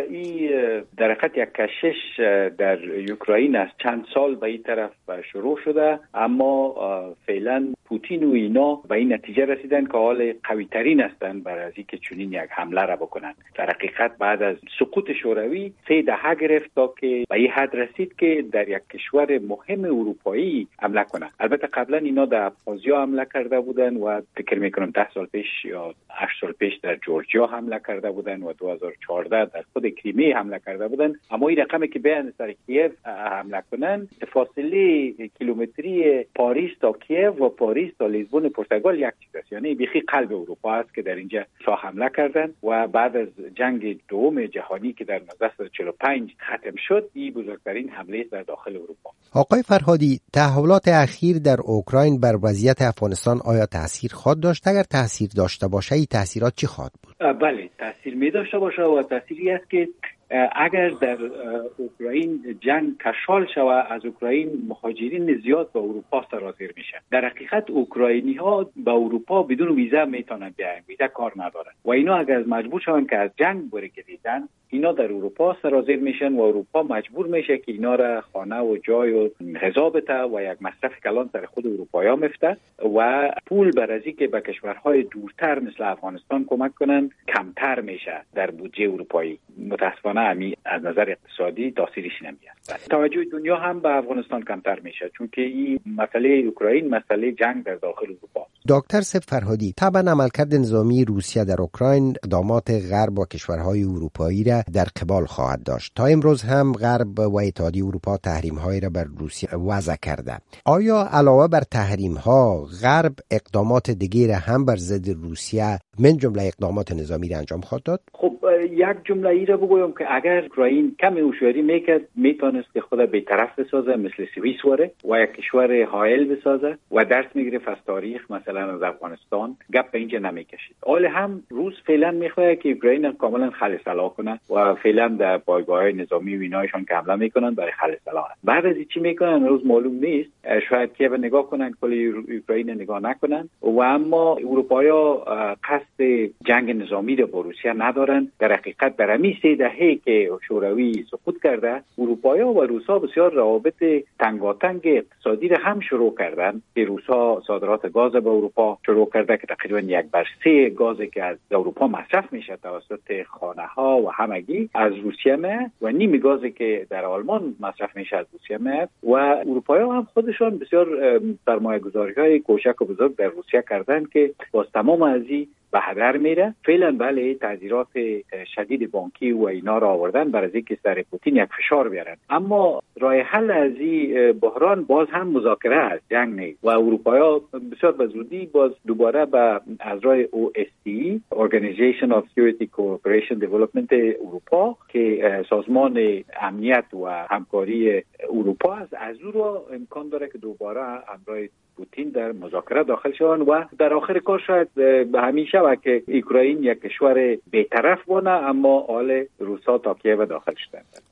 این در حقیقت یک کشش در اوکراین از چند سال به این طرف شروع شده، اما فعلا پوتین و اینا به این نتیجه رسیدن که حال قوی ترین هستند برای از اینکه چنین یک حمله را بکنن. در حقیقت بعد از سقوط شوروی 3 دهه گرفت تا که به این حد رسید که در یک کشور مهم اروپایی حمله کنه. البته قبلا اینا در ابخازیا حمله کرده بودن و فکر میکنم 10 سال پیش یا 8 سال پیش در جورجیا حمله کرده بودن و 2014 در خود کریمه حمله کرده بودن. اما این رقمی که بیان سر کیف حمله کنن، فاصله کیلومتری پاریس تا کیف و پاریس تا لیزبون پرتغال یک چیز است، یعنی بیخی قلب اروپا است که در اینجا حمله کردن و بعد از جنگ دوم جهانی که در 1945 ختم شد، این بزرگترین حمله در داخل اروپا. آقای فرهادی، تحولات اخیر در اوکراین بر وضعیت افغانستان آیا تاثیر خواهد داشت؟ اگر تاثیر داشته باشه، این تاثیرات چی خواهد بود؟ بله، تاثیر می داشته باشه و تاثیری است که اگر در اوکراین جنگ کشال شود، از اوکراین مهاجرین زیاد به اروپا سرازیر میشن. در حقیقت اوکراینی ها به اروپا بدون ویزا میتونن بیاین، ویزا کار ندارن و اینا اگر مجبور شون که از جنگ برگردن، اینا در اروپا سرازیر میشن و اروپا مجبور میشه که اینا را خانه و جای و غذا بده و یک مصرف کلان سر خود اروپایی ها میفته و پول برای که به کشورهای دورتر مثل افغانستان کمک کنن کمتر میشه در بودجه اروپایی. متاسفانه از نظر اقتصادی تاثیرش نمیاد. توجه دنیا هم به افغانستان کمتر میشه، چون که این مسئله اوکراین مسئله جنگ در داخل اروپا. دکتر سید فرهادی، طبعا عملکرد نظامی روسیه در اوکراین اقدامات غرب و کشورهای اروپایی را در قبال خواهد داشت. تا امروز هم غرب و اتحادیه اروپا تحریم‌هایی را بر روسیه وضع کرده. آیا علاوه بر تحریم‌ها غرب اقدامات دیگری را هم بر ضد روسیه من جمله اقدامات نظامی را انجام خواهد داد؟ خب یک جمله ای را بگویم که اگر اوکراین کم هوشیاری میکرد، میتونست که خود بی‌طرف بسازه مثل سوئیس و یک کشور حائل بسازه و درس میگرفت از تاریخ، مثلا از افغانستان. گپ به اینجا نمیکشید. حال هم روس فعلا میخواد که اوکراین کاملا خل سلاح کنه و فعلا در پایگاه‌های نظامی و اینایشان که حمله میکنن برای خل سلاح. بعد از چی میکنن روز معلوم نیست. شاید که نگاه کنن کلی اوکراین نگاه نکنن و اما اروپایا قصد جنگ نظامی رو با روسیه ندارن. در حقیقت در همین 3 دهه که شوروی سقوط کرده، اروپایا و روسا بسیار روابط تنگاتنگ اقتصادی را هم شروع کردن که روسا صادرات گاز به اروپا شروع کرده که تقریبا 1/3 گازی که از اروپا مصرف میشه توسط خانه ها و همگی از روسیه میاد و نیم گازی که در آلمان مصرف میشه از روسیه میاد و اروپایا هم خودشون بسیار سرمایه‌گذاری‌های کوچک و بزرگ در روسیه کردن که باز تمام از این به هدر میره. فعلا بله تعذیرات شدید بانکی و اینا را آوردن برای اینکه سر پوتین یک فشار بیارن، اما راه حل از این بحران باز هم مذاکره است، جنگ نیست و اروپایا بسیار به زودی باز دوباره به از راه OSCE Organization of Security Cooperation Development اروپا که سازمان امنیت و همکاری اروپا است، از او را امکان داره که دوباره همراه پوتین در مذاکره داخل شوند و در آخر کار شاید به همیشه و که اوکراین یک کشور بی‌طرف بونه اما حال روسا تا کیف داخل شدند.